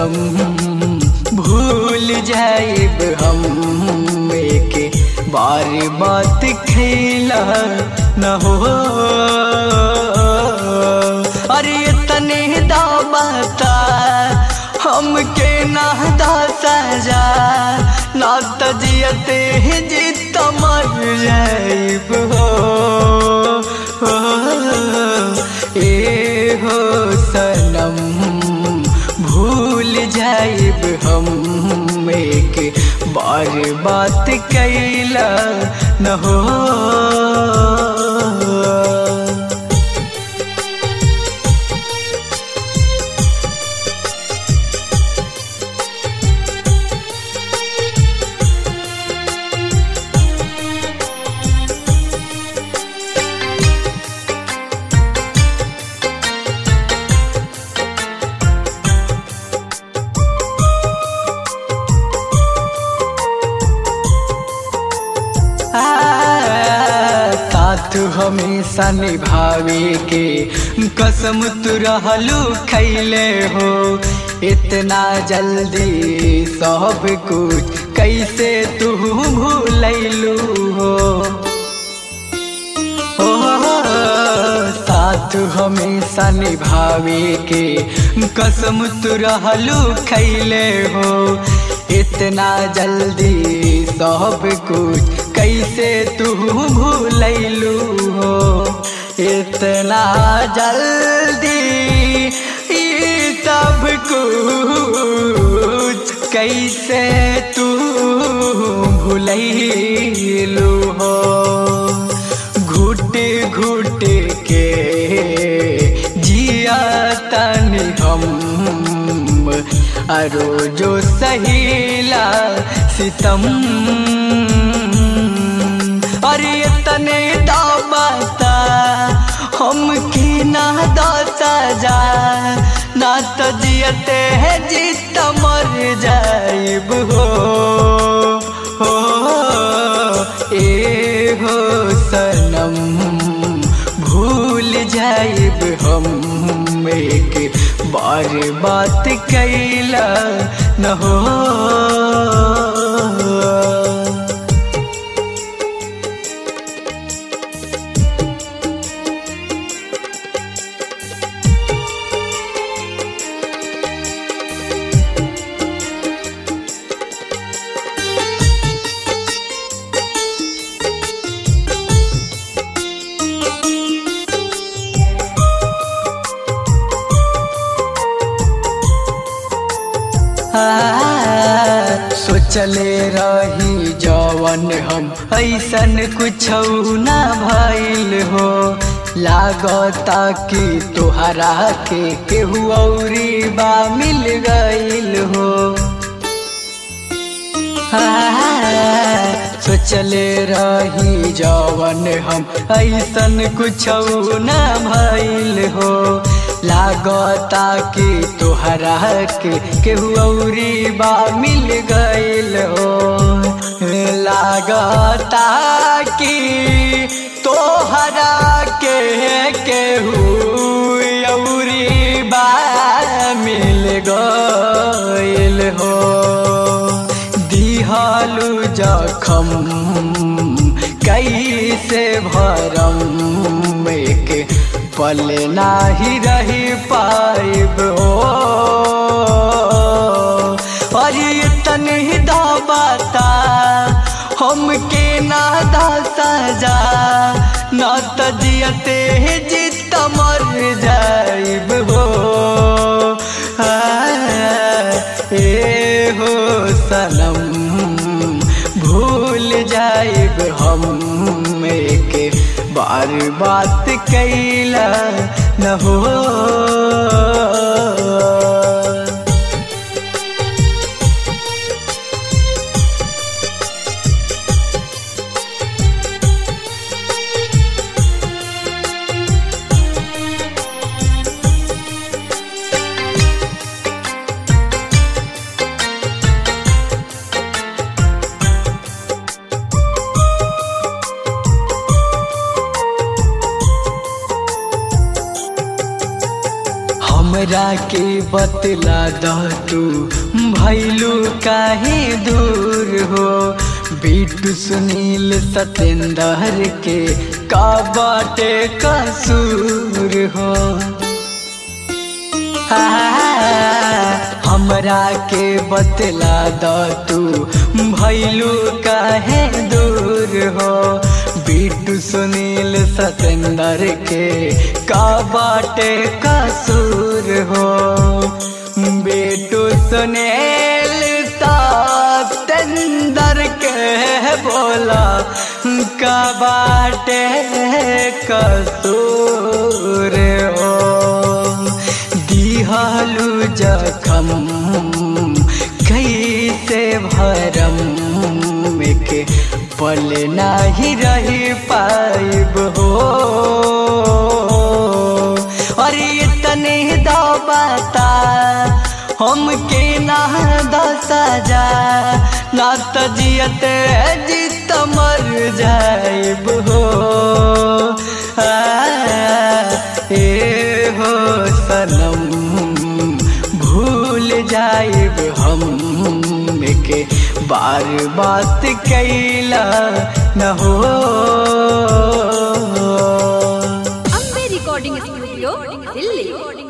सनम भूल जाइब हम एक बार बात खैला न हो। अरे तने दा बता हमके ना दा सजा ना तजियते जीत मर जाइब हो। ए हो सनम भूल जाइब हम एक बार बात कैला न हो। साथ हमेशा निभावे के कसम तू रहलू खैले हो। इतना जल्दी सब कुछ कैसे तू भूलैलू हो। साथ हमेशा निभावे के कसम तू रहलू खैले हो। इतना जल्दी सब कुछ कैसे तू भूलैलू हो। इतना जल्दी सब कुछ कैसे तू भूलैलू हो। घुट घुट के जिया तनी हम रोजो सहीला सितम। अरे तने दा बता हमके ना दा सजा ना तजियते जीत मर जाइब हो। ए हो सनम भूल जाइब हम एक बार बात कैला न हो। सोचले रही जवन हम ऐसन कुछ ना भइल हो। लागता कि तोहरा के केहू औरी बा मिल गइल हो। सोचले रही जवन हम ऐसन कुछ ना भइल हो। लागता कि तोहरा के केहू औरी बा मिल गइल हो। लागता कि तोहरा के केहू औरी बा मिल गइल हो। दिहालू जखम कैसे भरम एक पल नाही रही पाइब हो। अरे तने दा बता हमके ना दा सजा ना तजियते जीत मर जाइब हो। ए हो सनम भूल जाइब हम एक बार बात कैला न हो। हमरा के बतला द तू भैलू काहे दूर हो। बिट्टू सुनील सतेंद्र के का बाटे कसूर हो। हमरा के बतला द तू भैलू काहे दूर हो। बिट्टू सुनील सतेंद्र के का बाटे कसूर हो। बिट्टू सुनील सतेंद्र के बोला का बाटे कसूर हो। दिहलू जखम कैसे भरम के पल नहीं रही पाइब हो। और इतने दो बता हमके ना दो सजा, ना तो जियते जीत मर जाइब हो। ए हो सनम भूल जाइब हम के बार बात कैला न हो। Ambe recording studio Delhi.